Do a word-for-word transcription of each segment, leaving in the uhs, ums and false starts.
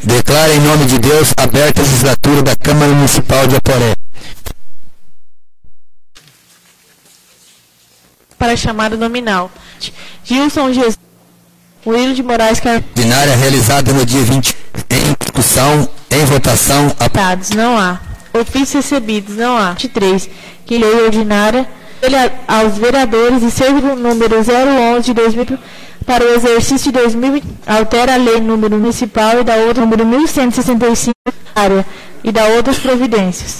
Declaro em nome de Deus aberta a legislatura da Câmara Municipal de Aporé. Para a chamada nominal. Gilson Jesus. Murilo de Moraes Carvalho. Ordinária realizada no dia vinte. Em discussão, em votação. Aprovados. Não há. Ofícios recebidos. Não há. vinte e três. Que lei ordinária aos vereadores e seu número zero onze de dois mil para o exercício de dois mil altera a lei número municipal e da outra número mil cento e sessenta e cinco área e da outras providências.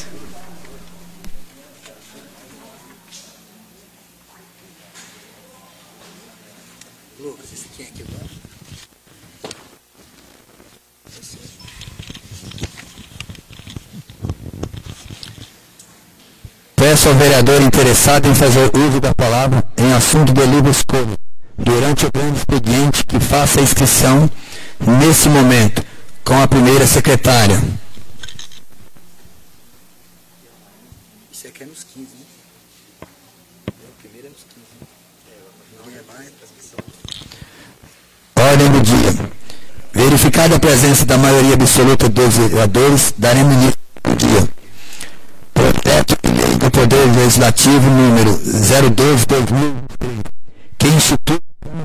Peço ao vereador interessado em fazer uso da palavra em assunto de livre escolha, durante o grande expediente, que faça a inscrição nesse momento, com a primeira secretária. Isso aqui é nos quinze, né? O primeiro é nos quinze. Não é mais transmissão. Ordem do dia. Verificada a presença da maioria absoluta dos vereadores, daremos início ao dia. Projeto de lei do Poder Legislativo número zero doze barra dois mil e vinte e três, que institui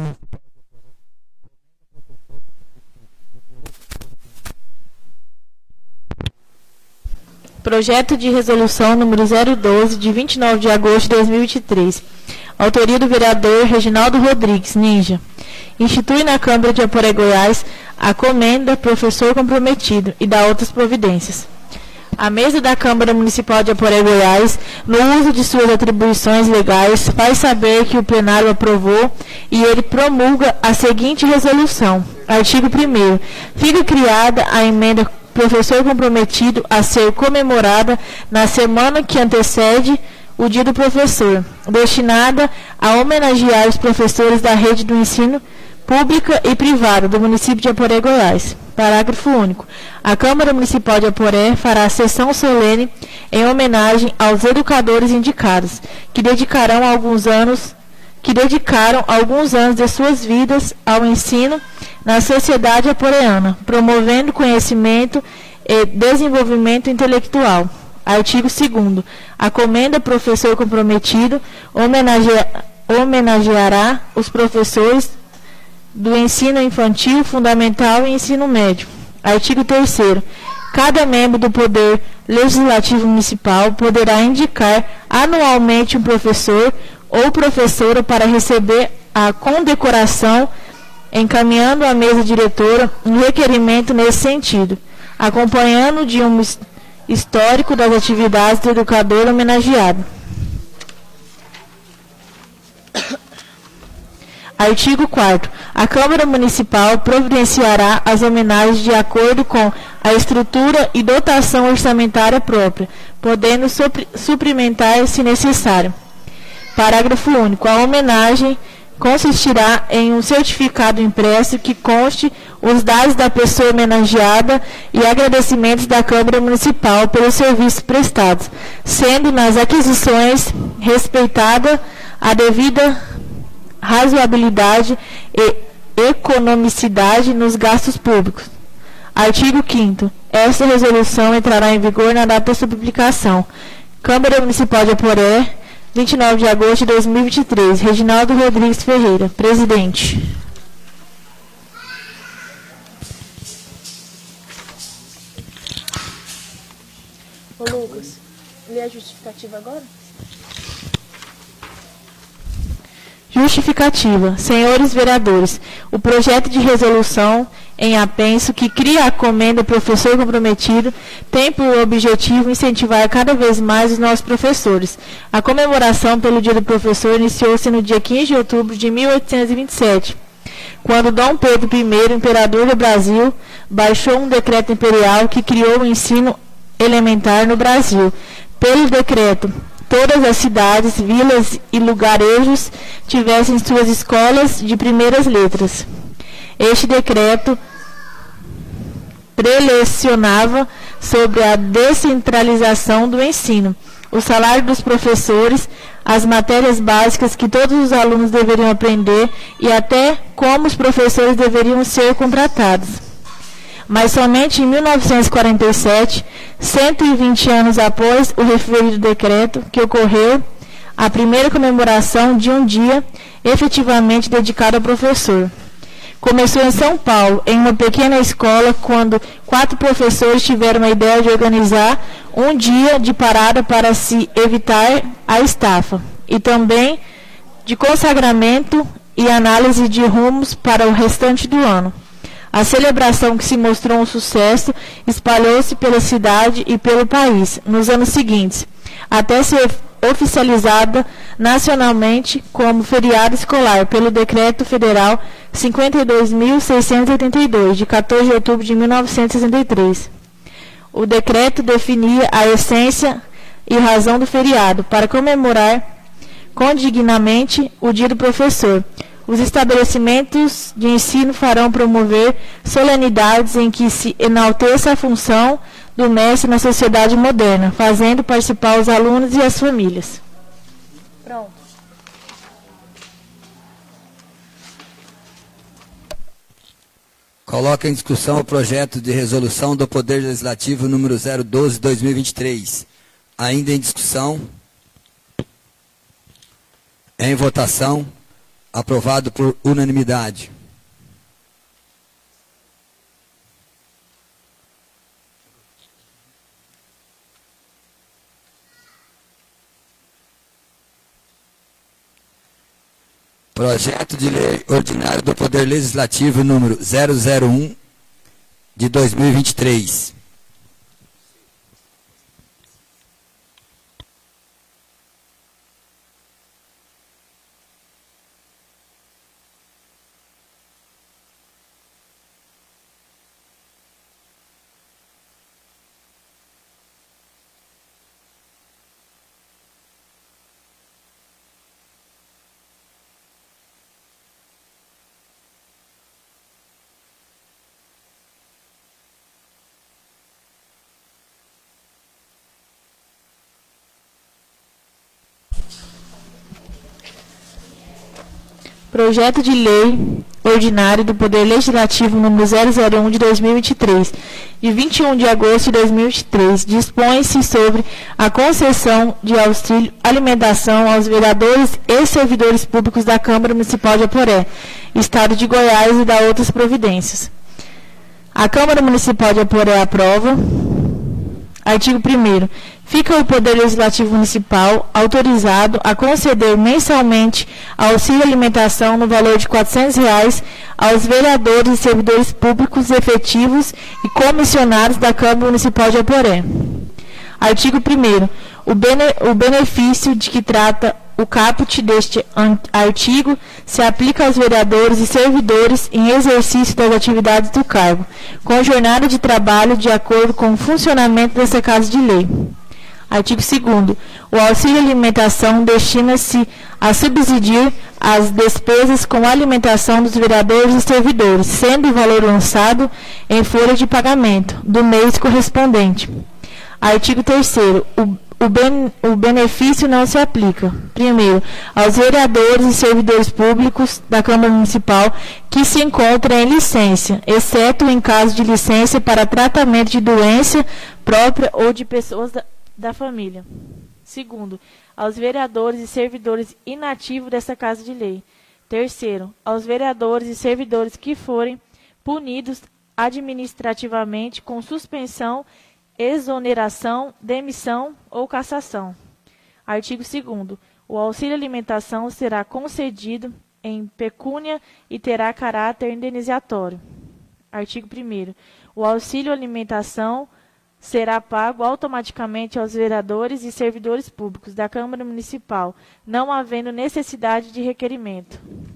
Projeto de resolução número zero doze, de vinte e nove de agosto de dois mil e vinte e três. Autoria do vereador Reginaldo Rodrigues, Ninja. Institui na Câmara de Aporé, Goiás, a comenda professor comprometido e dá outras providências. A mesa da Câmara Municipal de Aporé, Goiás, no uso de suas atribuições legais, faz saber que o plenário aprovou e ele promulga a seguinte resolução. Artigo primeiro. Fica criada a emenda professor comprometido a ser comemorada na semana que antecede o dia do professor, destinada a homenagear os professores da rede do ensino pública e privada do município de Aporé, Goiás. Parágrafo único. A Câmara Municipal de Aporé fará sessão solene em homenagem aos educadores indicados, que dedicarão alguns anos, que dedicaram alguns anos de suas vidas ao ensino na sociedade aporeana, promovendo conhecimento e desenvolvimento intelectual. Artigo segundo. A comenda professor comprometido homenagea, homenageará os professores do ensino infantil, fundamental e ensino médio. Artigo terceiro. Cada membro do Poder Legislativo Municipal poderá indicar anualmente um professor ou professora para receber a condecoração, encaminhando à mesa diretora um requerimento nesse sentido, acompanhando de um histórico das atividades do educador homenageado. Artigo quarto. A Câmara Municipal providenciará as homenagens de acordo com a estrutura e dotação orçamentária própria, podendo supri- suprimentar se necessário. Parágrafo único. A homenagem consistirá em um certificado impresso que conste os dados da pessoa homenageada e agradecimentos da Câmara Municipal pelos serviços prestados, sendo nas aquisições respeitada a devida razoabilidade e economicidade nos gastos públicos. Artigo quinto. Esta resolução entrará em vigor na data da sua publicação. Câmara Municipal de Aporé, vinte e nove de agosto de dois mil e vinte e três. Reginaldo Rodrigues Ferreira, presidente. Ô Lucas, lê a justificativa agora? Justificativa. Senhores vereadores, o projeto de resolução em apenso que cria a comenda professor comprometido tem por objetivo incentivar cada vez mais os nossos professores. A comemoração pelo Dia do Professor iniciou-se no dia quinze de outubro de mil oitocentos e vinte e sete, quando Dom Pedro I, imperador do Brasil, baixou um decreto imperial que criou o ensino elementar no Brasil. Pelo decreto, todas as cidades, vilas e lugarejos tivessem suas escolas de primeiras letras. Este decreto prelecionava sobre a descentralização do ensino, o salário dos professores, as matérias básicas que todos os alunos deveriam aprender e até como os professores deveriam ser contratados. Mas somente em mil novecentos e quarenta e sete, cento e vinte anos após o referido decreto, que ocorreu a primeira comemoração de um dia efetivamente dedicado ao professor. Começou em São Paulo, em uma pequena escola, quando quatro professores tiveram a ideia de organizar um dia de parada para se evitar a estafa, e também de consagramento e análise de rumos para o restante do ano. A celebração, que se mostrou um sucesso, espalhou-se pela cidade e pelo país nos anos seguintes, até ser oficializada nacionalmente como feriado escolar pelo Decreto Federal cinquenta e dois mil seiscentos e oitenta e dois, de quatorze de outubro de mil novecentos e sessenta e três. O decreto definia a essência e razão do feriado para comemorar condignamente o Dia do Professor. Os estabelecimentos de ensino farão promover solenidades em que se enalteça a função do mestre na sociedade moderna, fazendo participar os alunos e as famílias. Pronto. Coloca em discussão o projeto de resolução do Poder Legislativo número zero doze barra dois mil e vinte e três. Ainda em discussão. Em votação. Aprovado por unanimidade. Projeto de Lei Ordinário do Poder Legislativo número zero zero um de dois mil e vinte e três. Projeto de Lei Ordinário do Poder Legislativo número zero zero um de dois mil e vinte e três, de vinte e um de agosto de dois mil e vinte e três, dispõe-se sobre a concessão de auxílio alimentação aos vereadores e servidores públicos da Câmara Municipal de Aporé, Estado de Goiás, e da outras providências. A Câmara Municipal de Aporé aprova. Artigo primeiro. Fica o Poder Legislativo Municipal autorizado a conceder mensalmente auxílio alimentação no valor de quatrocentos reais aos vereadores e servidores públicos efetivos e comissionados da Câmara Municipal de Aporé. Artigo primeiro. O, bene, o benefício de que trata o caput deste artigo se aplica aos vereadores e servidores em exercício das atividades do cargo, com jornada de trabalho de acordo com o funcionamento dessa Casa de Lei. Artigo segundo. O auxílio alimentação destina-se a subsidiar as despesas com alimentação dos vereadores e servidores, sendo o valor lançado em folha de pagamento do mês correspondente. Artigo terceiro. O, o, ben, o benefício não se aplica, primeiro, aos vereadores e servidores públicos da Câmara Municipal que se encontram em licença, exceto em caso de licença para tratamento de doença própria ou de pessoas da da família. Segundo, aos vereadores e servidores inativos dessa Casa de Lei. Terceiro, aos vereadores e servidores que forem punidos administrativamente com suspensão, exoneração, demissão ou cassação. Artigo segundo. O auxílio alimentação será concedido em pecúnia e terá caráter indenizatório. Artigo primeiro. O auxílio alimentação será pago automaticamente aos vereadores e servidores públicos da Câmara Municipal, não havendo necessidade de requerimento.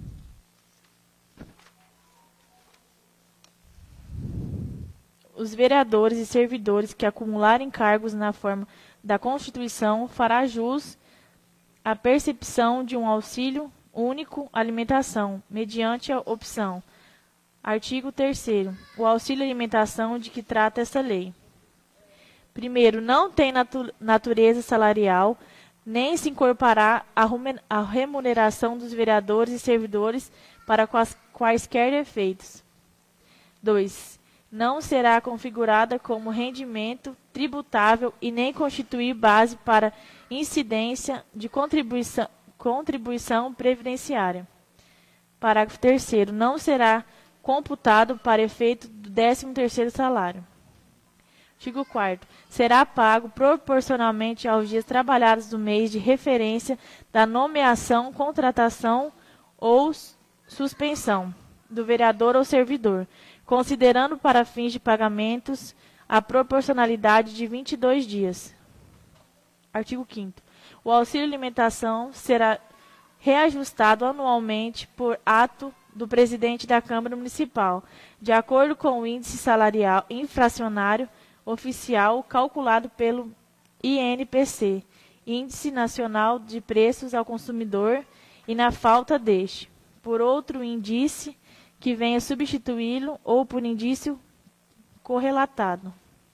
Os vereadores e servidores que acumularem cargos na forma da Constituição fará jus à percepção de um auxílio único alimentação, mediante a opção. Artigo terceiro. O auxílio alimentação de que trata essa lei. Primeiro, não tem natu natureza salarial, nem se incorporará a remuneração dos vereadores e servidores para quais, quaisquer efeitos. Dois. não será configurada como rendimento tributável e nem constituir base para incidência de contribuição, contribuição previdenciária. Parágrafo terceiro. Não será computado para efeito do décimo terceiro salário. Artigo quarto. Será pago proporcionalmente aos dias trabalhados do mês de referência da nomeação, contratação ou suspensão do vereador ou servidor, considerando para fins de pagamentos a proporcionalidade de vinte e dois dias. Artigo quinto. O auxílio alimentação será reajustado anualmente por ato do presidente da Câmara Municipal, de acordo com o índice salarial inflacionário oficial calculado pelo I N P C, Índice Nacional de Preços ao Consumidor, e na falta deste, por outro índice que venha substituí-lo ou por indício correlatado.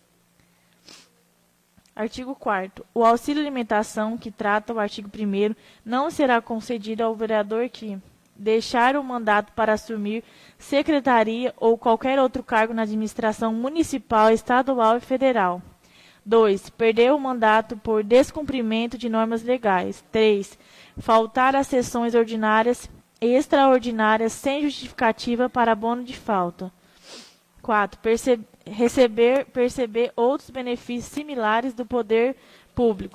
Artigo quarto. O auxílio alimentação, que trata o artigo primeiro, não será concedido ao vereador que deixar o mandato para assumir secretaria ou qualquer outro cargo na administração municipal, estadual e federal. dois. Perder o mandato por descumprimento de normas legais. três. Faltar às sessões ordinárias e extraordinárias sem justificativa para abono de falta. quatro. Perce- receber, perceber outros benefícios similares do poder público.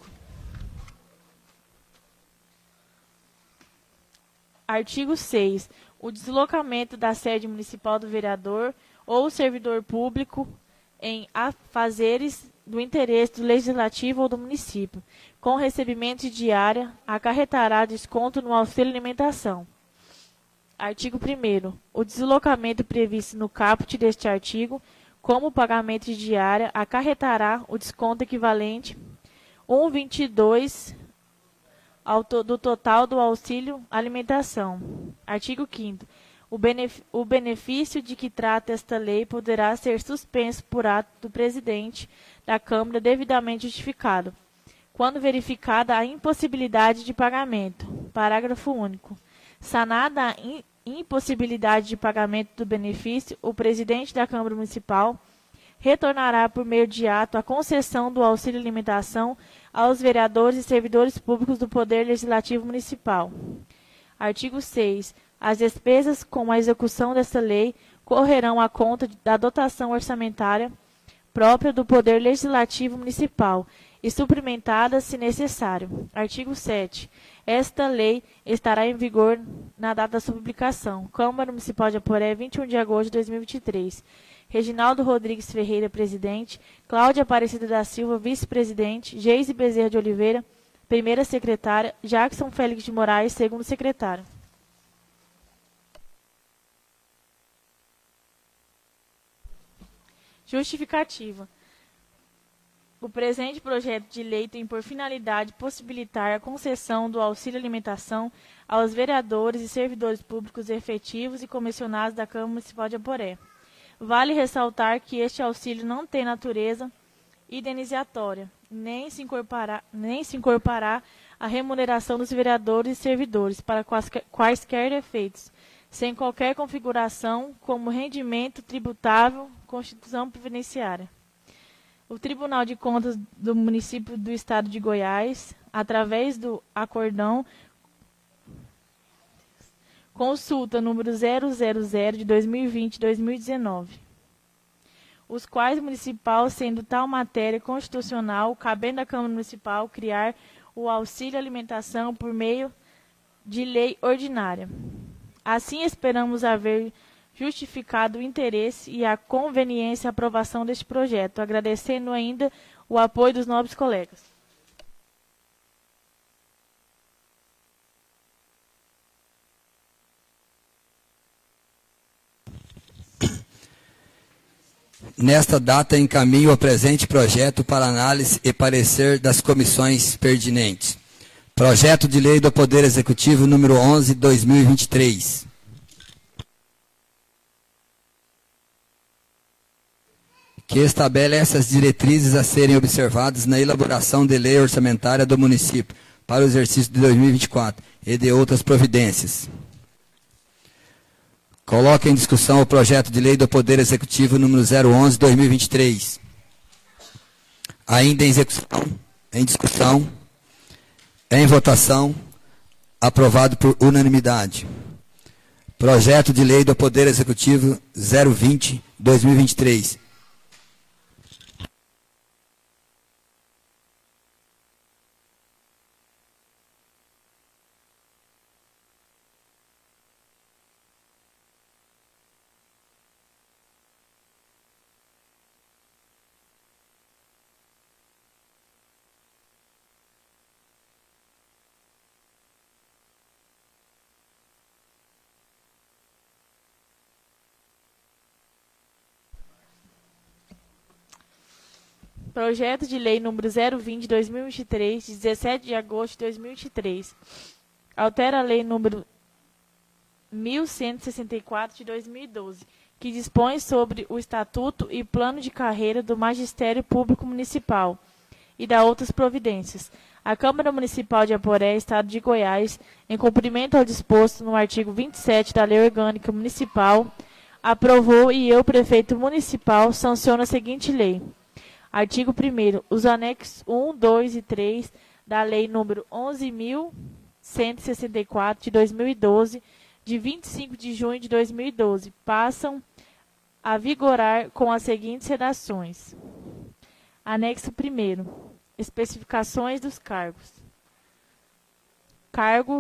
Artigo seis. O deslocamento da sede municipal do vereador ou servidor público em afazeres do interesse do legislativo ou do município, com recebimento de diária, acarretará desconto no auxílio alimentação. Artigo primeiro. O deslocamento previsto no caput deste artigo, como pagamento de diária, acarretará o desconto equivalente a um vírgula vinte e dois ao to, do total do auxílio alimentação. Artigo quinto. O, benef, o benefício de que trata esta lei poderá ser suspenso por ato do presidente da Câmara devidamente justificado, quando verificada a impossibilidade de pagamento. Parágrafo único. Sanada a in, impossibilidade de pagamento do benefício, o presidente da Câmara Municipal retornará por meio de ato a concessão do auxílio alimentação aos vereadores e servidores públicos do Poder Legislativo Municipal. Artigo seis. As despesas com a execução desta lei correrão à conta da dotação orçamentária própria do Poder Legislativo Municipal e suplementadas se necessário. Artigo sete. Esta lei estará em vigor na data da sua publicação. Câmara Municipal de Aporé, vinte e um de agosto de dois mil e vinte e três. Reginaldo Rodrigues Ferreira, presidente. Cláudia Aparecida da Silva, vice-presidente. Geise Bezerra de Oliveira, primeira secretária. Jackson Félix de Moraes, segundo secretário. Justificativa. O presente projeto de lei tem por finalidade possibilitar a concessão do auxílio alimentação aos vereadores e servidores públicos efetivos e comissionados da Câmara Municipal de Aporé. Vale ressaltar que este auxílio não tem natureza indenizatória, nem se incorporará, nem se incorporará à remuneração dos vereadores e servidores para quaisquer, quaisquer efeitos, sem qualquer configuração como rendimento tributável, Constituição Previdenciária. O Tribunal de Contas do município do Estado de Goiás, através do acordão consulta número zero zero zero de dois mil e vinte a dois mil e dezenove, os quais municipal, sendo tal matéria constitucional, cabendo à Câmara Municipal criar o auxílio alimentação por meio de lei ordinária. Assim, esperamos haver justificado o interesse e a conveniência e aprovação deste projeto, agradecendo ainda o apoio dos nobres colegas. Nesta data, encaminho o presente projeto para análise e parecer das comissões pertinentes. Projeto de Lei do Poder Executivo número onze, dois mil e vinte e três. Que estabelece as diretrizes a serem observadas na elaboração de lei orçamentária do município para o exercício de dois mil e vinte e quatro e de outras providências. Coloca em discussão o projeto de lei do Poder Executivo número zero onze barra dois mil e vinte e três. Ainda em execução, em discussão, em votação, aprovado por unanimidade. Projeto de lei do Poder Executivo zero vinte barra dois mil e vinte e três. Projeto de Lei número zero vinte barra dois mil e vinte e três, de dezessete de agosto de dois mil e vinte e três. Altera a Lei número mil cento e sessenta e quatro, de dois mil e doze, que dispõe sobre o Estatuto e Plano de Carreira do Magistério Público Municipal e da outras providências. A Câmara Municipal de Aporé, Estado de Goiás, em cumprimento ao disposto no artigo vinte e sete da Lei Orgânica Municipal, aprovou e eu, prefeito municipal, sanciono a seguinte lei. Artigo primeiro. Os anexos um, dois e três da Lei número onze mil cento e sessenta e quatro, de dois mil e doze, de vinte e cinco de junho de dois mil e doze, passam a vigorar com as seguintes redações. Anexo primeiro. Especificações dos cargos. Cargo: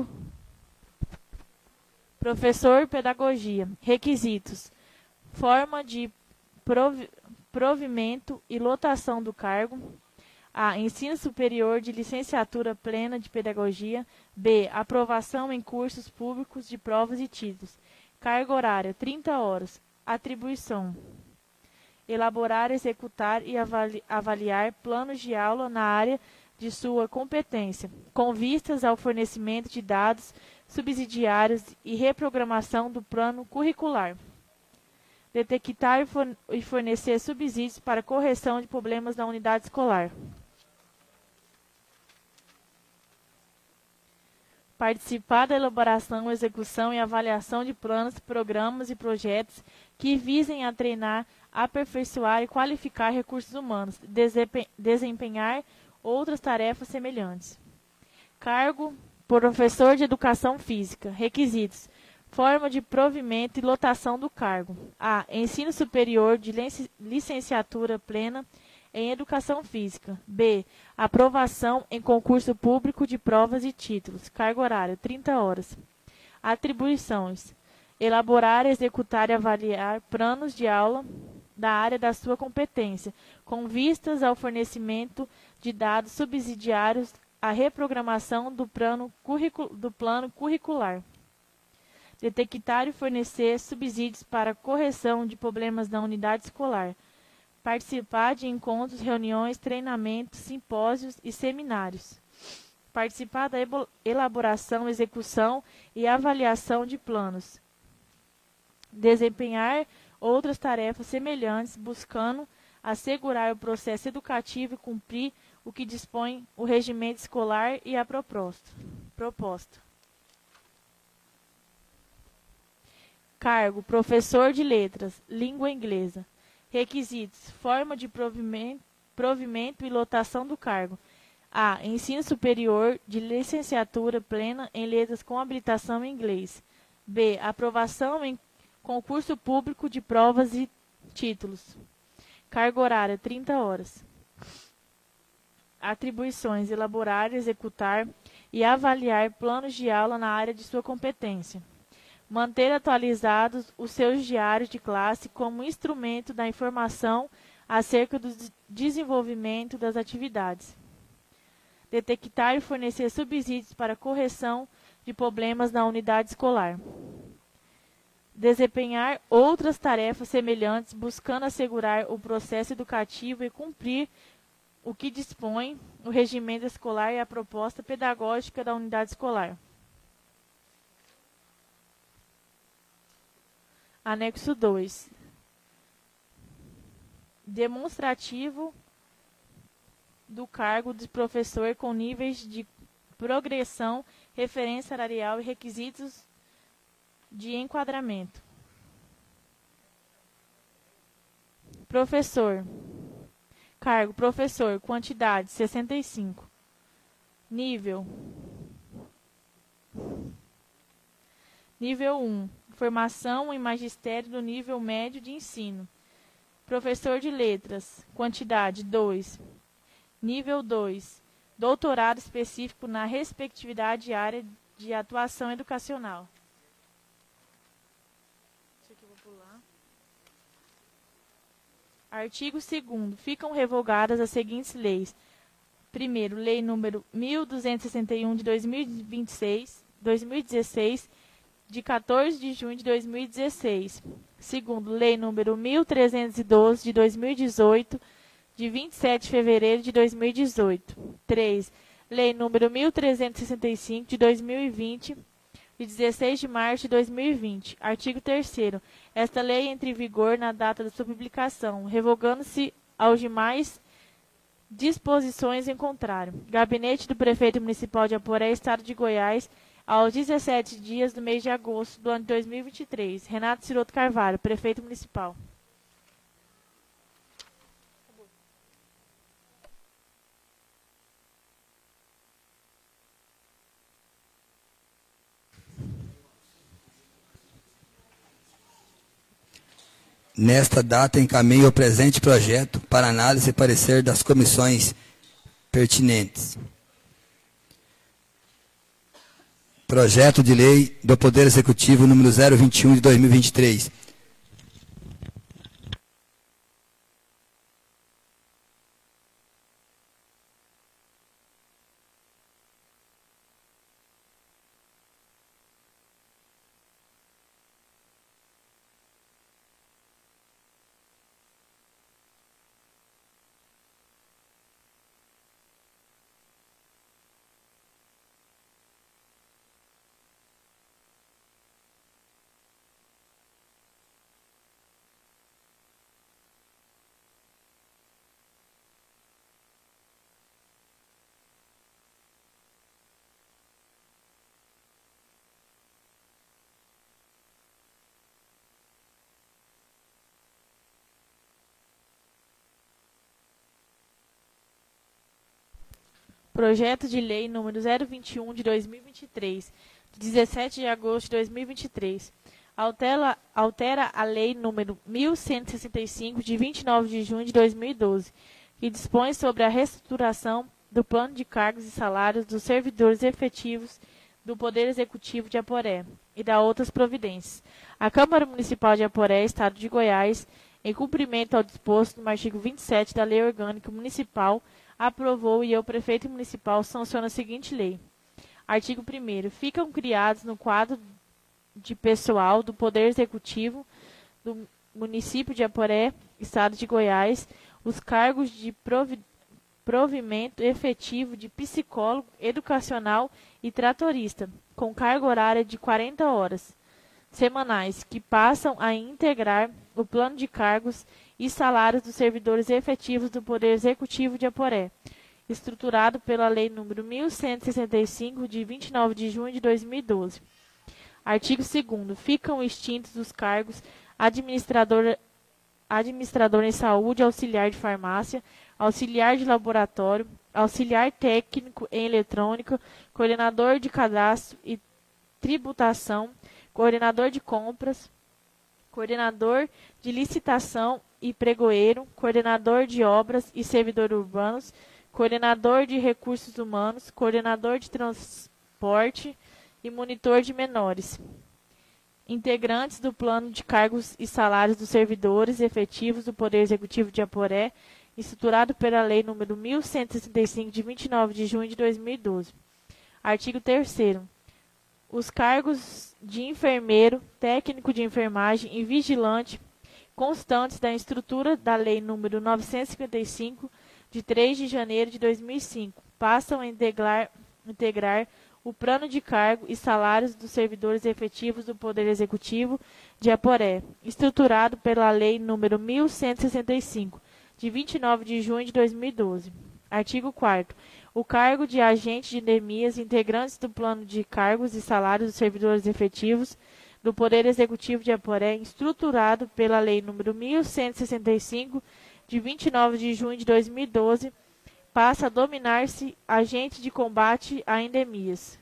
professor Pedagogia. Requisitos: forma de provi provimento e lotação do cargo. A. Ensino superior de licenciatura plena de pedagogia. B. Aprovação em cursos públicos de provas e títulos. Carga horária: trinta horas. Atribuição: elaborar, executar e avali avaliar planos de aula na área de sua competência, com vistas ao fornecimento de dados subsidiários e reprogramação do plano curricular. Detectar e fornecer subsídios para correção de problemas na unidade escolar. Participar da elaboração, execução e avaliação de planos, programas e projetos que visem a treinar, aperfeiçoar e qualificar recursos humanos, desempenhar outras tarefas semelhantes. Cargo: professor de Educação Física. Requisitos: forma de provimento e lotação do cargo. A. Ensino superior de licenciatura plena em Educação Física. B. Aprovação em concurso público de provas e títulos. Carga horária: trinta horas. Atribuições: elaborar, executar e avaliar planos de aula da área da sua competência, com vistas ao fornecimento de dados subsidiários à reprogramação do plano, curricu do plano curricular. Detectar e fornecer subsídios para correção de problemas na unidade escolar. Participar de encontros, reuniões, treinamentos, simpósios e seminários. Participar da elaboração, execução e avaliação de planos. Desempenhar outras tarefas semelhantes, buscando assegurar o processo educativo e cumprir o que dispõe o regimento escolar e a proposta. proposta. Cargo: professor de letras, língua inglesa. Requisitos: forma de provimento, provimento e lotação do cargo. A. Ensino superior de licenciatura plena em letras com habilitação em inglês. B. Aprovação em concurso público de provas e títulos. Carga horária: trinta horas. Atribuições: elaborar, executar e avaliar planos de aula na área de sua competência. Manter atualizados os seus diários de classe como instrumento da informação acerca do desenvolvimento das atividades. Detectar e fornecer subsídios para correção de problemas na unidade escolar. Desempenhar outras tarefas semelhantes, buscando assegurar o processo educativo e cumprir o que dispõe o regimento escolar e a proposta pedagógica da unidade escolar. Anexo dois. Demonstrativo do cargo de professor com níveis de progressão, referência salarial e requisitos de enquadramento. Professor. Cargo, professor. Quantidade, sessenta e cinco. Nível. Nível um. Formação em magistério do nível médio de ensino. Professor de letras. Quantidade, dois. Nível dois. Doutorado específico na respectividade área de atuação educacional. Isso aqui eu vou pular. Artigo segundo. Ficam revogadas as seguintes leis. Primeiro, lei número mil duzentos e sessenta e um de dois mil e vinte e seis, dois mil e dezesseis, de quatorze de junho de dois mil e dezesseis. Segundo, lei número mil trezentos e doze de dois mil e dezoito, de vinte e sete de fevereiro de dois mil e dezoito. três. Lei número mil trezentos e sessenta e cinco de dois mil e vinte, de dezesseis de março de dois mil e vinte. Artigo terceiro. Esta lei entra em vigor na data da sua publicação, revogando-se aos demais disposições em contrário. Gabinete do Prefeito Municipal de Aporé, Estado de Goiás, aos dezessete dias do mês de agosto do ano de dois mil e vinte e três. Renato Ciroto Carvalho, Prefeito Municipal. Nesta data, encaminho o presente projeto para análise e parecer das comissões pertinentes. Projeto de Lei do Poder Executivo número zero vinte e um de dois mil e vinte e três. Projeto de Lei número zero vinte e um de dois mil e vinte e três, de dezessete de agosto de dois mil e vinte e três. Altera, altera a Lei número mil cento e sessenta e cinco, de vinte e nove de junho de dois mil e doze, que dispõe sobre a reestruturação do plano de cargos e salários dos servidores efetivos do Poder Executivo de Aporé e da outras providências. A Câmara Municipal de Aporé, Estado de Goiás, em cumprimento ao disposto no artigo vinte e sete da Lei Orgânica Municipal, aprovou e eu, Prefeito Municipal, sanciono a seguinte lei. Artigo primeiro. Ficam criados no quadro de pessoal do Poder Executivo do município de Aporé, Estado de Goiás, os cargos de provi provimento efetivo de psicólogo, educacional e tratorista, com carga horária de quarenta horas semanais, que passam a integrar o plano de cargos e salários dos servidores efetivos do Poder Executivo de Aporé, estruturado pela Lei número mil cento e sessenta e cinco, de vinte e nove de junho de dois mil e doze. Artigo segundo. Ficam extintos os cargos administrador, administrador em saúde, auxiliar de farmácia, auxiliar de laboratório, auxiliar técnico em eletrônica, coordenador de cadastro e tributação, coordenador de compras, coordenador de licitação e pregoeiro, coordenador de obras e servidores urbanos, coordenador de recursos humanos, coordenador de transporte e monitor de menores. Integrantes do plano de cargos e salários dos servidores efetivos do Poder Executivo de Aporé, estruturado pela Lei número mil cento e sessenta e cinco, de vinte e nove de junho de dois mil e doze. Artigo terceiro. Os cargos de enfermeiro, técnico de enfermagem e vigilante, constantes da estrutura da Lei número novecentos e cinquenta e cinco, de três de janeiro de dois mil e cinco, passam a integrar, integrar o plano de cargo e salários dos servidores efetivos do Poder Executivo de Aporé, estruturado pela Lei número mil cento e sessenta e cinco, de vinte e nove de junho de dois mil e doze. Artigo quarto. O cargo de agente de endemias, integrantes do plano de cargos e salários dos servidores efetivos do Poder Executivo de Aporé, estruturado pela Lei número mil cento e sessenta e cinco, de vinte e nove de junho de dois mil e doze, passa a dominar-se agente de combate a endemias.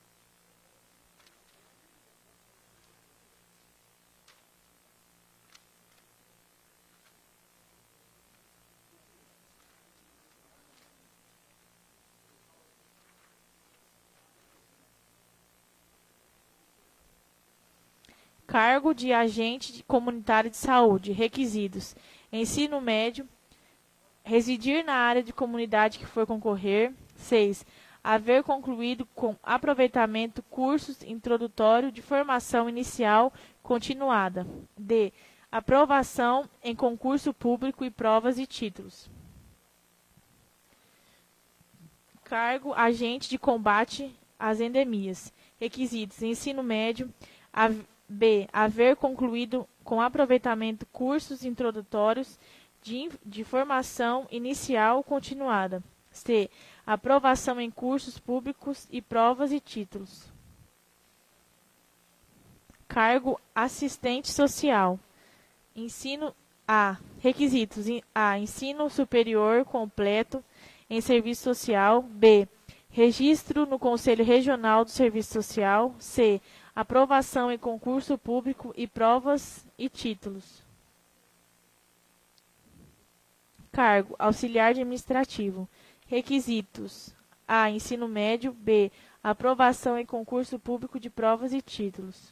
Cargo de agente comunitário de saúde. Requisitos: ensino médio, residir na área de comunidade que for concorrer. seis. Haver concluído com aproveitamento cursos introdutórios de formação inicial continuada. D. Aprovação em concurso público e provas e títulos. Cargo agente de combate às endemias. Requisitos: ensino médio. A, B. Haver concluído com aproveitamento cursos introdutórios de, de formação inicial continuada. C. Aprovação em cursos públicos e provas e títulos. Cargo assistente social. Ensino A. Requisitos: A. Ensino superior completo em serviço social. B. Registro no Conselho Regional do Serviço Social. C. Aprovação em concurso público e provas e títulos. Cargo auxiliar administrativo. Requisitos: A. Ensino médio. B. Aprovação em concurso público de provas e títulos.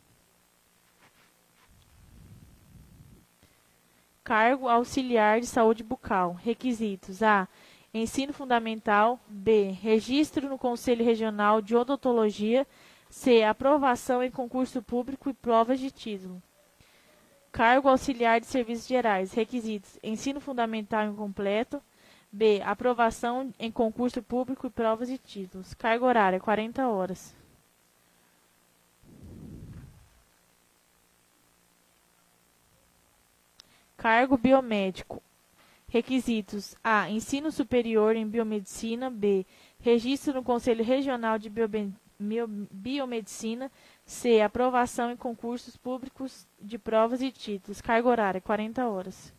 Cargo auxiliar de saúde bucal. Requisitos: A. Ensino fundamental. B. Registro no Conselho Regional de Odontologia. C. Aprovação em concurso público e provas de título. Cargo auxiliar de serviços gerais. Requisitos: ensino fundamental incompleto. B. Aprovação em concurso público e provas de títulos. Carga horária: quarenta horas. Cargo biomédico. Requisitos: A. Ensino superior em biomedicina. B. Registro no Conselho Regional de Biomedicina. Biomedicina. C. Aprovação em concursos públicos de provas e títulos. Carga horária: quarenta horas.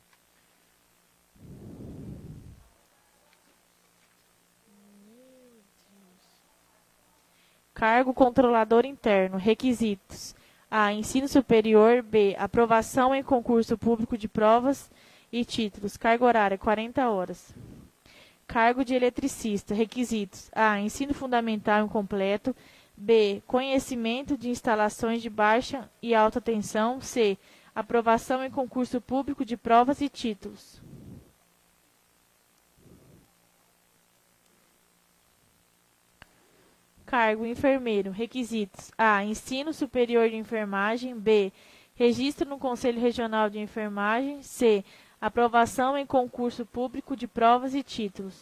Cargo controlador interno. Requisitos: A. Ensino superior. B. Aprovação em concurso público de provas e títulos. Carga horária: quarenta horas. Cargo de eletricista. Requisitos: A. Ensino fundamental incompleto. B. Conhecimento de instalações de baixa e alta tensão. C. Aprovação em concurso público de provas e títulos. Cargo enfermeiro. Requisitos: A. Ensino superior de enfermagem. B. Registro no Conselho Regional de Enfermagem. C. Aprovação em concurso público de provas e títulos.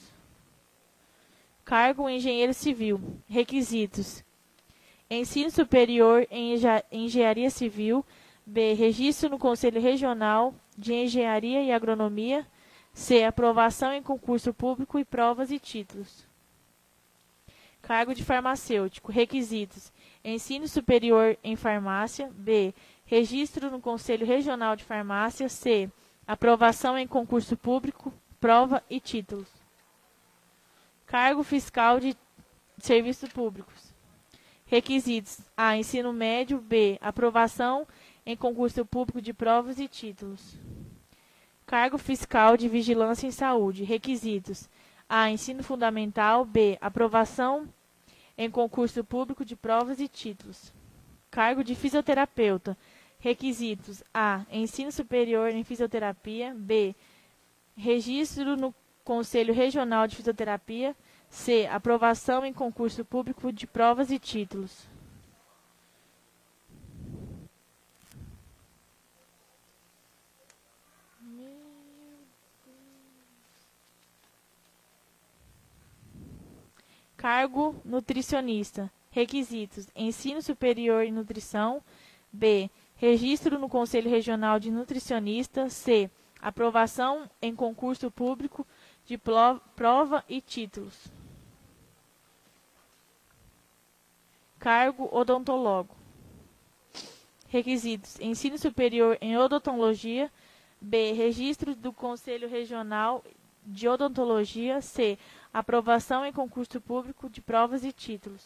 Cargo engenheiro civil. Requisitos: Ensino superior em engenharia civil. B. Registro no Conselho Regional de Engenharia e Agronomia. C. Aprovação em concurso público e provas e títulos. Cargo de farmacêutico. Requisitos: Ensino superior em farmácia. B. Registro no Conselho Regional de Farmácia. C. Aprovação em concurso público, prova e títulos. Cargo fiscal de serviços públicos. Requisitos: A. Ensino médio. B. Aprovação em concurso público de provas e títulos. Cargo fiscal de vigilância em saúde. Requisitos: A. Ensino fundamental. B. Aprovação em concurso público de provas e títulos. Cargo de fisioterapeuta. Requisitos: A. Ensino superior em fisioterapia. B. Registro no Conselho Regional de Fisioterapia. C. Aprovação em concurso público de provas e títulos. Cargo nutricionista. Requisitos: Ensino superior em nutrição. B. Registro no Conselho Regional de Nutricionista. C. Aprovação em concurso público de prova e títulos. Cargo odontólogo. Requisitos: ensino superior em odontologia. B. Registro do Conselho Regional de Odontologia. C. Aprovação em concurso público de provas e títulos.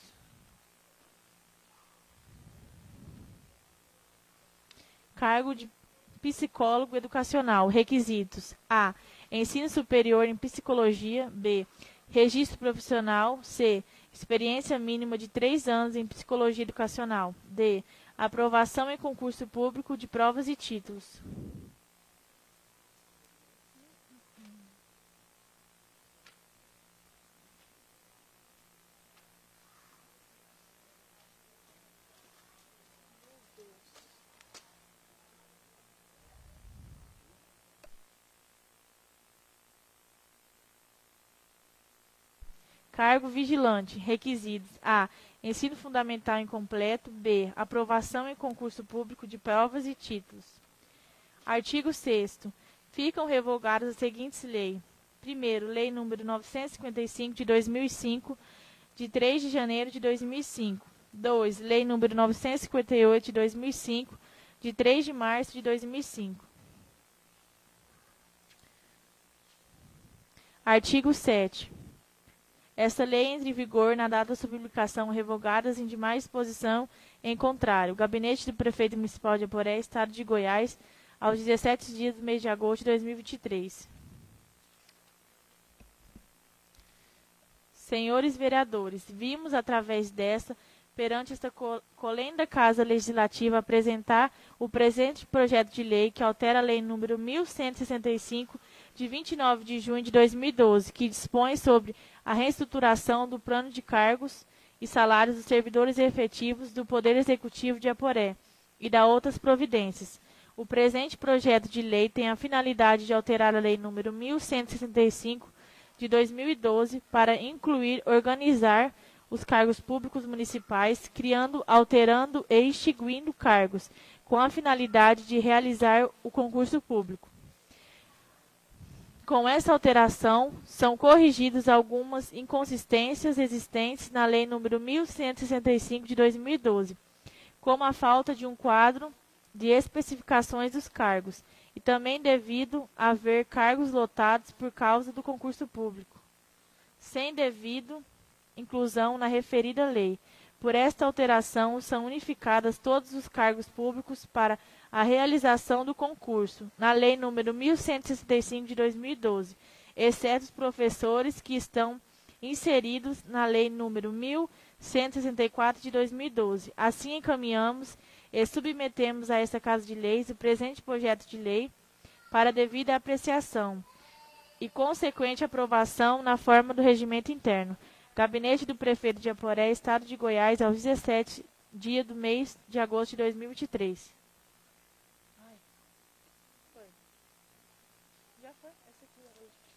Cargo de psicólogo educacional. Requisitos: A. Ensino superior em psicologia. B. Registro profissional. C. Experiência mínima de três anos em psicologia educacional. D. Aprovação em concurso público de provas e títulos. Cargo vigilante. Requisitos: A. Ensino fundamental incompleto. B. Aprovação em concurso público de provas e títulos. Artigo sexto. Ficam revogadas as seguintes leis. Primeiro, Lei número novecentos e cinquenta e cinco, de dois mil e cinco, de três de janeiro de dois mil e cinco. dois. Lei número novecentos e cinquenta e oito, de dois mil e cinco, de três de março de dois mil e cinco. Artigo sétimo. Esta lei entra em vigor na data da sua publicação, revogadas em demais disposição em contrário. O gabinete do prefeito municipal de Aporé, estado de Goiás, aos dezessete dias do mês de agosto de dois mil e vinte e três. Senhores vereadores, vimos através desta, perante esta colenda Casa Legislativa, apresentar o presente projeto de lei que altera a lei número mil cento e sessenta e cinco, de vinte e nove de junho de dois mil e doze, que dispõe sobre a reestruturação do plano de cargos e salários dos servidores efetivos do Poder Executivo de Aporé e da outras providências. O presente projeto de lei tem a finalidade de alterar a lei número mil cento e sessenta e cinco, de dois mil e doze, para incluir, organizar os cargos públicos municipais, criando, alterando e extinguindo cargos, com a finalidade de realizar o concurso público. Com essa alteração, são corrigidas algumas inconsistências existentes na Lei número mil cento e sessenta e cinco, de dois mil e doze, como a falta de um quadro de especificações dos cargos, e também devido a haver cargos lotados por causa do concurso público, sem devido inclusão na referida lei. Por esta alteração, são unificadas todos os cargos públicos para a realização do concurso, na Lei número mil cento e sessenta e cinco, de dois mil e doze, exceto os professores que estão inseridos na Lei número mil cento e sessenta e quatro, de dois mil e doze. Assim, encaminhamos e submetemos a esta Casa de Leis o presente projeto de lei para devida apreciação e consequente aprovação na forma do regimento interno. Gabinete do Prefeito de Aporé, Estado de Goiás, aos dezessete dias do mês de agosto de dois mil e vinte e três. Ai, foi. Já foi? Essa aqui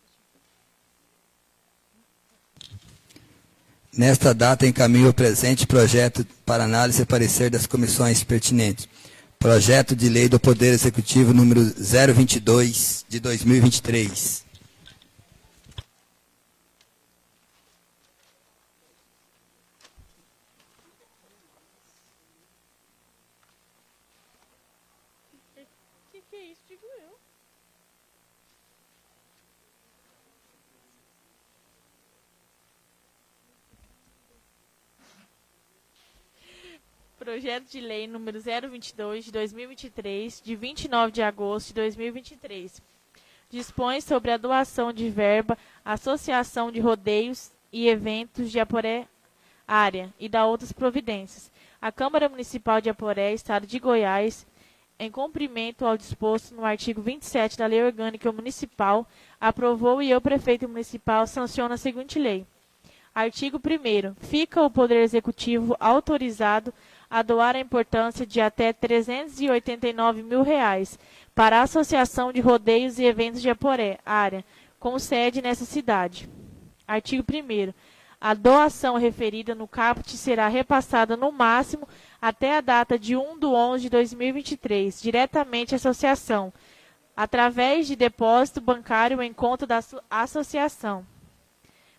era Nesta data, encaminho o presente projeto para análise e parecer das comissões pertinentes. Projeto de Lei do Poder Executivo número zero vinte e dois, de dois mil e vinte e três. Projeto de Lei número zero vinte e dois, de dois mil e vinte e três, de vinte e nove de agosto de dois mil e vinte e três. Dispõe sobre a doação de verba à Associação de Rodeios e Eventos de Aporé Área e da outras providências. A Câmara Municipal de Aporé, Estado de Goiás, em cumprimento ao disposto no artigo vinte e sete da Lei Orgânica Municipal, aprovou e eu, Prefeito Municipal, sanciono a seguinte lei. Artigo primeiro. Fica o Poder Executivo autorizado a doar a importância de até trezentos e oitenta e nove mil reais para a Associação de Rodeios e Eventos de Aporé, área, com sede nessa cidade. Artigo primeiro. A doação referida no caput será repassada no máximo até a data de um de onze de dois mil e vinte e três, diretamente à associação, através de depósito bancário em conta da associação.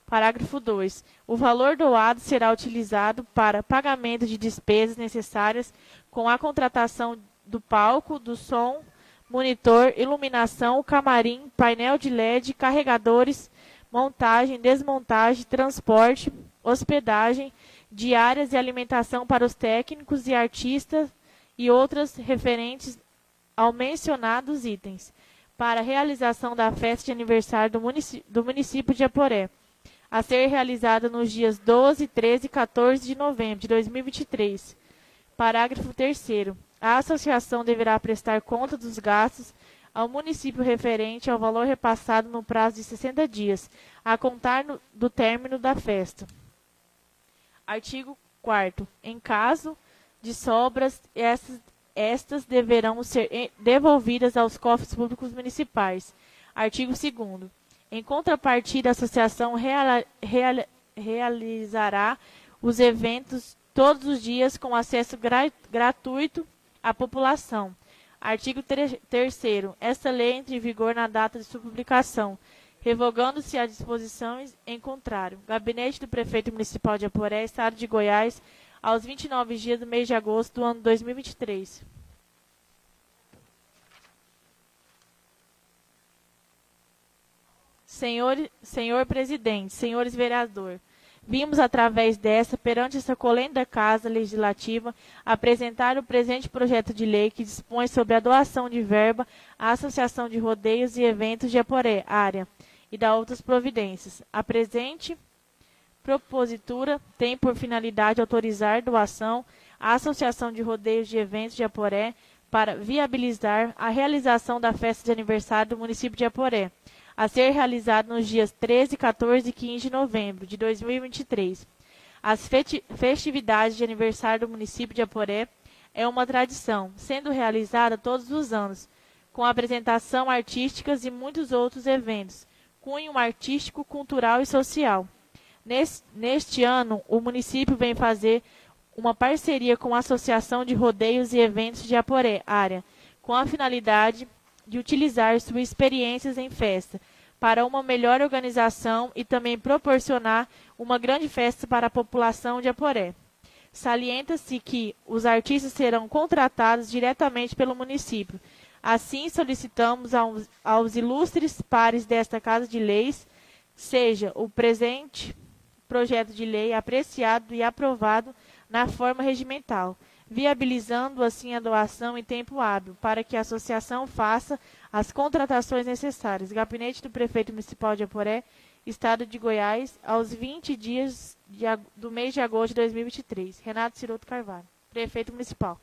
Parágrafo dois. O valor doado será utilizado para pagamento de despesas necessárias com a contratação do palco, do som, monitor, iluminação, camarim, painel de L E D, carregadores, montagem, desmontagem, transporte, hospedagem, diárias e alimentação para os técnicos e artistas e outras referentes ao mencionados itens, para a realização da festa de aniversário do município, do município de Aporé, a ser realizada nos dias doze, treze e quatorze de novembro de dois mil e vinte e três. Parágrafo terceiro. A associação deverá prestar conta dos gastos ao município referente ao valor repassado no prazo de sessenta dias, a contar no, do término da festa. Artigo quarto. Em caso de sobras, essas, estas deverão ser devolvidas aos cofres públicos municipais. Artigo segundo. Em contrapartida, a associação reala, reala, realizará os eventos todos os dias com acesso gra, gratuito à população. Artigo terceiro. Esta lei entra em vigor na data de sua publicação, revogando-se as disposições em contrário. Gabinete do Prefeito Municipal de Aporé, Estado de Goiás, aos vinte e nove dias do mês de agosto do ano dois mil e vinte e três. Senhor, senhor Presidente, senhores vereadores, vimos através dessa, perante essa colenda Casa Legislativa, apresentar o presente projeto de lei que dispõe sobre a doação de verba à Associação de Rodeios e Eventos de Aporé, área, e da outras providências. A presente propositura tem por finalidade autorizar doação à Associação de Rodeios de Eventos de Aporé para viabilizar a realização da festa de aniversário do município de Aporé, a ser realizado nos dias treze, quatorze e quinze de novembro de dois mil e vinte e três. As festividades de aniversário do município de Aporé é uma tradição, sendo realizada todos os anos, com apresentação artísticas e muitos outros eventos, cunho artístico, cultural e social. Neste, neste ano, o município vem fazer uma parceria com a Associação de Rodeios e Eventos de Aporé, área, com a finalidade de utilizar suas experiências em festa para uma melhor organização e também proporcionar uma grande festa para a população de Aporé. Salienta-se que os artistas serão contratados diretamente pelo município. Assim, solicitamos aos, aos ilustres pares desta Casa de Leis, seja o presente projeto de lei apreciado e aprovado na forma regimental, viabilizando assim a doação em tempo hábil, para que a associação faça as contratações necessárias. Gabinete do Prefeito Municipal de Aporé, Estado de Goiás, aos vinte dias de, do mês de agosto de dois mil e vinte e três. Renato Ciroto Carvalho, Prefeito Municipal.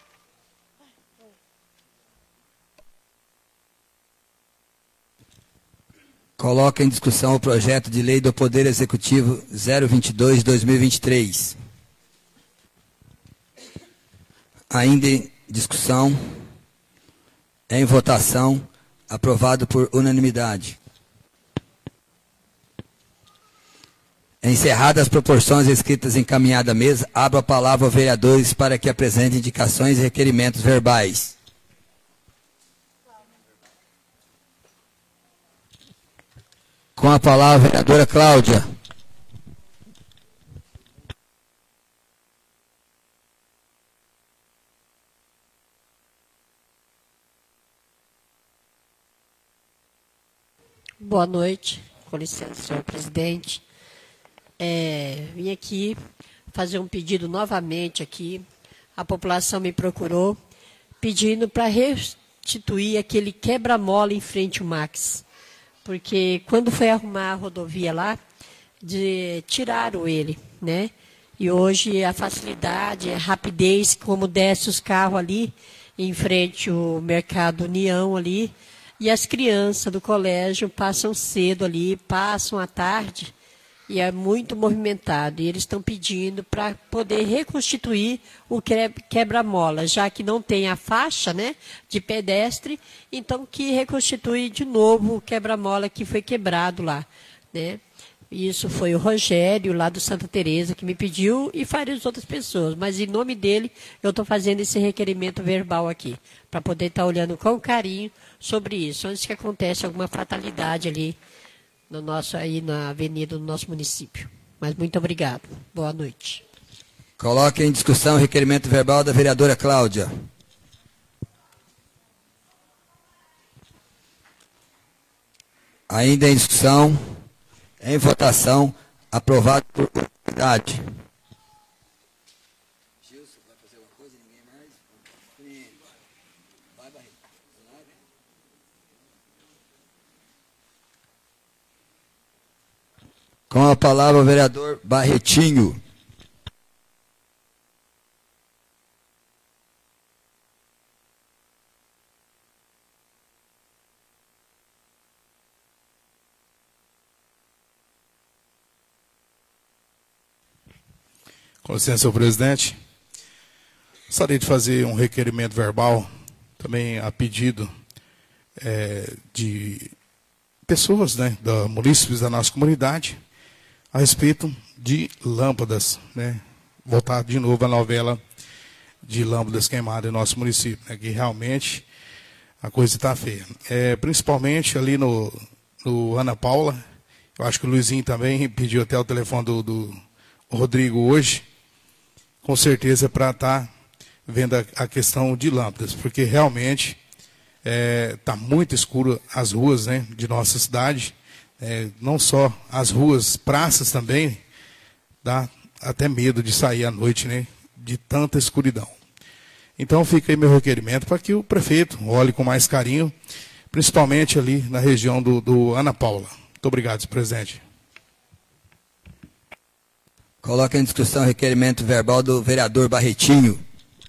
Coloca em discussão o projeto de lei do Poder Executivo zero vinte e dois de dois mil e vinte e três. Ainda em discussão, em votação, aprovado por unanimidade. Encerradas as proporções escritas e encaminhada à mesa, abro a palavra aos vereadores para que apresentem indicações e requerimentos verbais. Com a palavra, a vereadora Cláudia. Boa noite, com licença, senhor presidente. É, vim aqui fazer um pedido novamente aqui. A população me procurou pedindo para restituir aquele quebra-mola em frente ao Max. Porque quando foi arrumar a rodovia lá, de, tiraram ele, né? E hoje a facilidade, a rapidez, como desce os carros ali, em frente ao Mercado União ali, e as crianças do colégio passam cedo ali, passam à tarde, e é muito movimentado. E eles estão pedindo para poder reconstituir o quebra-mola, já que não tem a faixa, né, de pedestre, então que reconstitui de novo o quebra-mola que foi quebrado lá, né? Isso foi o Rogério, lá do Santa Teresa, que me pediu, e várias outras pessoas. Mas, em nome dele, eu estou fazendo esse requerimento verbal aqui, para poder estar olhando com carinho sobre isso, antes que aconteça alguma fatalidade ali no nosso, aí na avenida do nosso município. Mas muito obrigado. Boa noite. Coloque em discussão o requerimento verbal da vereadora Cláudia. Ainda em discussão, em votação, aprovado por unanimidade. Gilson, vai fazer alguma coisa? Ninguém mais? Vai, Barreto. Com a palavra o vereador Barretinho. Com licença, senhor presidente. Gostaria de fazer um requerimento verbal, também a pedido é, de pessoas, né, da munícipes da nossa comunidade, a respeito de lâmpadas, né, voltar de novo à novela de lâmpadas queimadas em nosso município, né, que realmente a coisa está feia. É, principalmente ali no, no Ana Paula, eu acho que o Luizinho também pediu até o telefone do, do Rodrigo hoje, com certeza para estar tá vendo a, a questão de lâmpadas, porque realmente está é, muito escuro as ruas, né, de nossa cidade, é, não só as ruas, praças também, dá até medo de sair à noite, né, de tanta escuridão. Então fica aí meu requerimento para que o prefeito olhe com mais carinho, principalmente ali na região do, do Ana Paula. Muito obrigado, senhor presidente. Coloca em discussão o requerimento verbal do vereador Barretinho.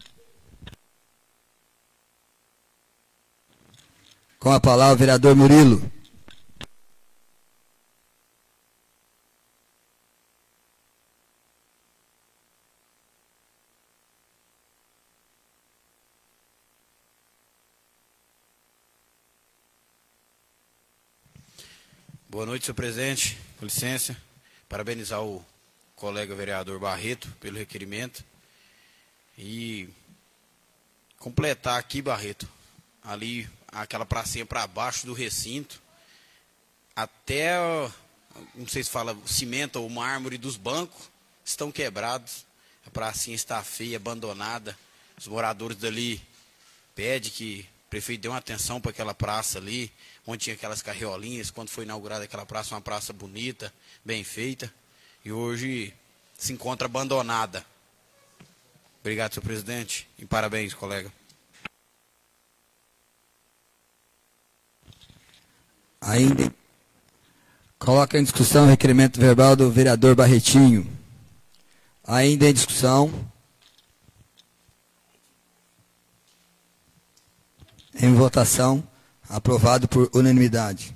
Com a palavra o vereador Murilo. Boa noite, senhor presidente. Com licença. Parabenizar o colega vereador Barreto pelo requerimento e completar aqui, Barreto, ali aquela pracinha para baixo do recinto, até, não sei se fala cimento ou mármore dos bancos, estão quebrados, a pracinha está feia, abandonada, os moradores dali pedem que o prefeito dê uma atenção para aquela praça ali, onde tinha aquelas carriolinhas, quando foi inaugurada aquela praça, uma praça bonita, bem feita, e hoje se encontra abandonada. Obrigado, senhor presidente, e parabéns, colega. Ainda coloca em discussão o requerimento verbal do vereador Barretinho. Ainda em discussão. Em votação, aprovado por unanimidade.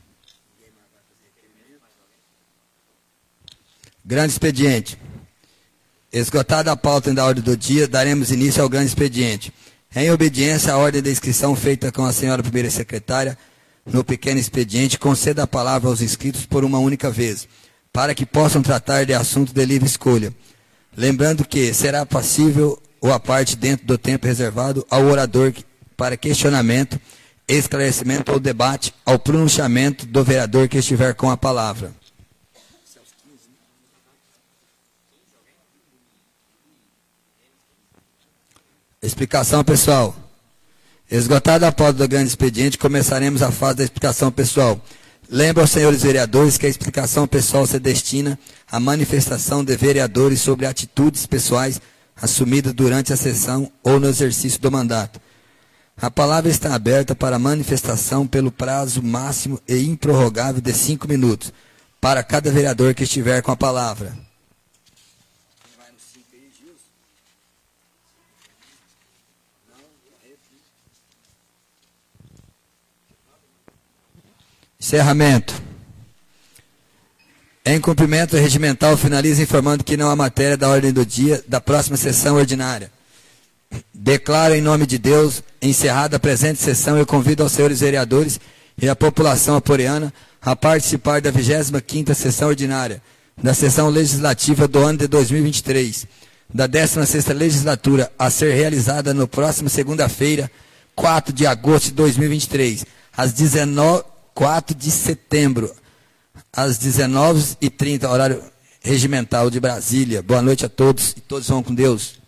Grande expediente. Esgotada a pauta da ordem do dia, daremos início ao grande expediente. Em obediência à ordem da inscrição feita com a senhora primeira secretária, no pequeno expediente, conceda a palavra aos inscritos por uma única vez, para que possam tratar de assunto de livre escolha. Lembrando que será passível ou a parte dentro do tempo reservado ao orador para questionamento, esclarecimento ou debate, ao pronunciamento do vereador que estiver com a palavra. Explicação pessoal. Esgotada a pauta do grande expediente, começaremos a fase da explicação pessoal. Lembro aos senhores vereadores que a explicação pessoal se destina à manifestação de vereadores sobre atitudes pessoais assumidas durante a sessão ou no exercício do mandato. A palavra está aberta para manifestação pelo prazo máximo e improrrogável de cinco minutos, para cada vereador que estiver com a palavra. Encerramento. Em cumprimento regimental, finaliza informando que não há matéria da ordem do dia da próxima sessão ordinária. Declaro em nome de Deus encerrada a presente sessão e convido aos senhores vereadores e a população aporeana a participar da vigésima quinta sessão ordinária da sessão legislativa do ano de dois mil e vinte e três, da décima sexta legislatura, a ser realizada no próximo segunda-feira, quatro de agosto de dois mil e vinte e três, às dezenove quatro de setembro, às dezenove e trinta, horário regimental de Brasília. Boa noite a todos e todos vão com Deus.